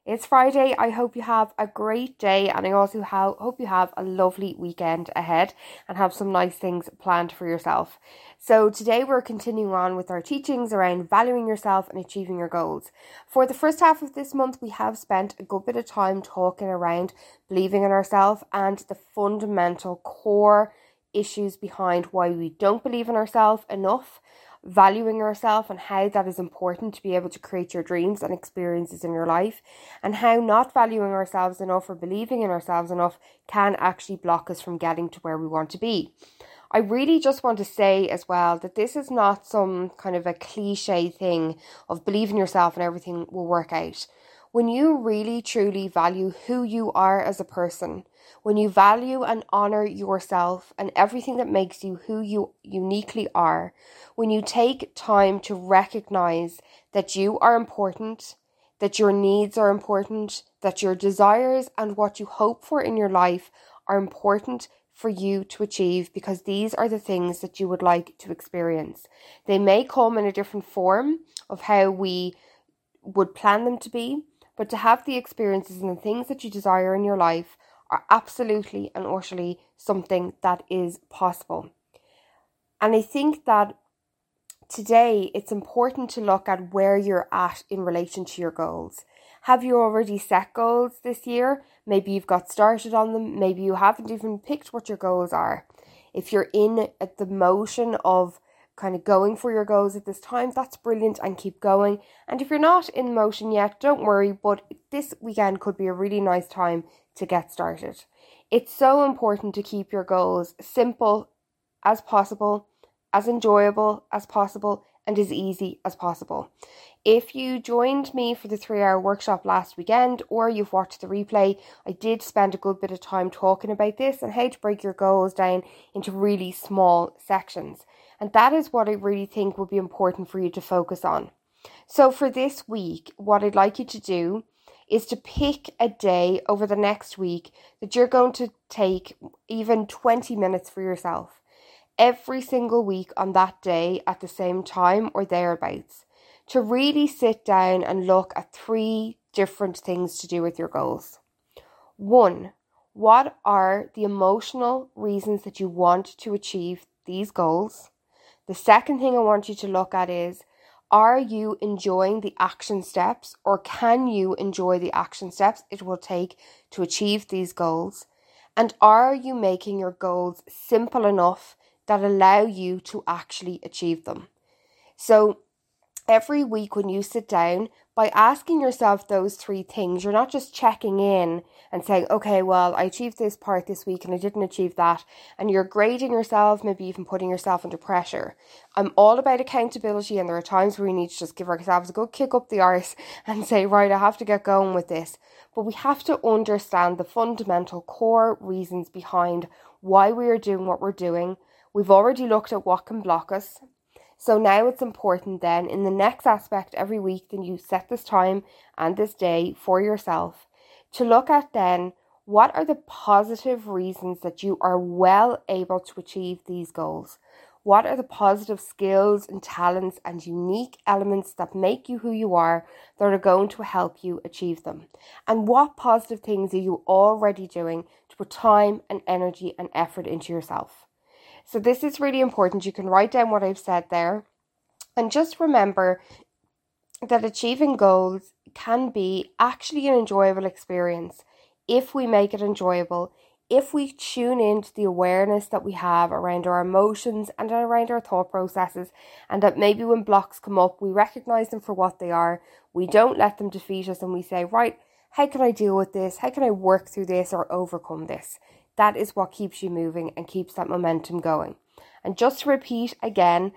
It's Friday. I hope you have a great day, and I also hope you have a lovely weekend ahead and have some nice things planned for yourself. So today we're continuing on with our teachings around valuing yourself and achieving your goals. For the first half of this month, we have spent a good bit of time talking around believing in ourselves and the fundamental core issues behind why we don't believe in ourselves enough, valuing yourself and how that is important to be able to create your dreams and experiences in your life, and how not valuing ourselves enough or believing in ourselves enough can actually block us from getting to where we want to be. I really just want to say as well that this is not some kind of a cliche thing of believe in yourself and everything will work out. When you really truly value who you are as a person, when you value and honor yourself and everything that makes you who you uniquely are, when you take time to recognize that you are important, that your needs are important, that your desires and what you hope for in your life are important for you to achieve, because these are the things that you would like to experience. They may come in a different form of how we would plan them to be, but to have the experiences and the things that you desire in your life are absolutely and utterly something that is possible. And I think that today it's important to look at where you're at in relation to your goals. Have you already set goals this year? Maybe you've got started on them. Maybe you haven't even picked what your goals are. If you're in at the motion of kind of going for your goals at this time, that's brilliant, and keep going. And if you're not in motion yet, don't worry, but this weekend could be a really nice time to get started. It's so important to keep your goals simple as possible, as enjoyable as possible, and as easy as possible. If you joined me for the 3-hour workshop last weekend, or you've watched the replay, I did spend a good bit of time talking about this and how to break your goals down into really small sections. And that is what I really think would be important for you to focus on. So for this week, what I'd like you to do is to pick a day over the next week that you're going to take even 20 minutes for yourself. Every single week on that day at the same time or thereabouts, to really sit down and look at 3 different things to do with your goals. 1, what are the emotional reasons that you want to achieve these goals? The second thing I want you to look at is, are you enjoying the action steps, or can you enjoy the action steps it will take to achieve these goals? And are you making your goals simple enough that allow you to actually achieve them? So every week when you sit down, by asking yourself those 3 things, you're not just checking in and saying, okay, well, I achieved this part this week and I didn't achieve that. And you're grading yourself, maybe even putting yourself under pressure. I'm all about accountability, and there are times where we need to just give ourselves a good kick up the arse and say, right, I have to get going with this. But we have to understand the fundamental core reasons behind why we are doing what we're doing. We've already looked at what can block us. So now it's important then in the next aspect every week, then you set this time and this day for yourself to look at then what are the positive reasons that you are well able to achieve these goals. What are the positive skills and talents and unique elements that make you who you are that are going to help you achieve them? And what positive things are you already doing to put time and energy and effort into yourself? So this is really important. You can write down what I've said there. And just remember that achieving goals can be actually an enjoyable experience if we make it enjoyable, if we tune into the awareness that we have around our emotions and around our thought processes, and that maybe when blocks come up, we recognize them for what they are. We don't let them defeat us, and we say, right, how can I deal with this? How can I work through this or overcome this? That is what keeps you moving and keeps that momentum going. And just to repeat again,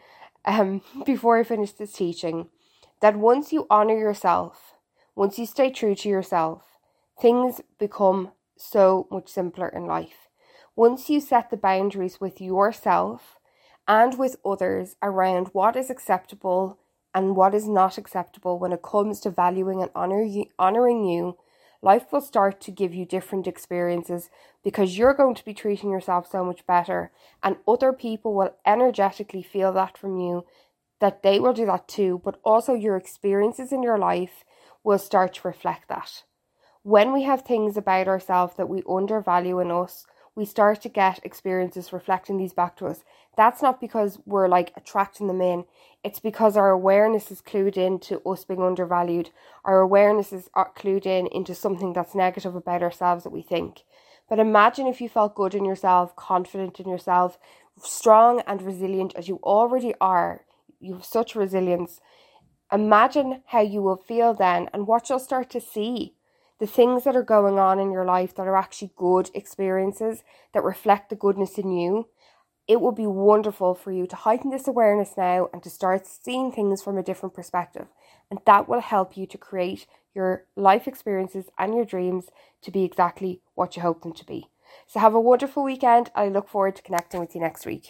before I finish this teaching, that once you honor yourself, once you stay true to yourself, things become so much simpler in life. Once you set the boundaries with yourself and with others around what is acceptable and what is not acceptable when it comes to valuing and honoring you, life will start to give you different experiences, because you're going to be treating yourself so much better, and other people will energetically feel that from you, that they will do that too, but also your experiences in your life will start to reflect that. When we have things about ourselves that we undervalue in us, we start to get experiences reflecting these back to us. That's not because we're like attracting them in. It's because our awareness is clued into us being undervalued. Our awareness is clued into something that's negative about ourselves that we think. But imagine if you felt good in yourself, confident in yourself, strong and resilient as you already are. You have such resilience. Imagine how you will feel then and what you'll start to see. The things that are going on in your life that are actually good experiences that reflect the goodness in you. It would be wonderful for you to heighten this awareness now and to start seeing things from a different perspective. And that will help you to create your life experiences and your dreams to be exactly what you hope them to be. So have a wonderful weekend. I look forward to connecting with you next week.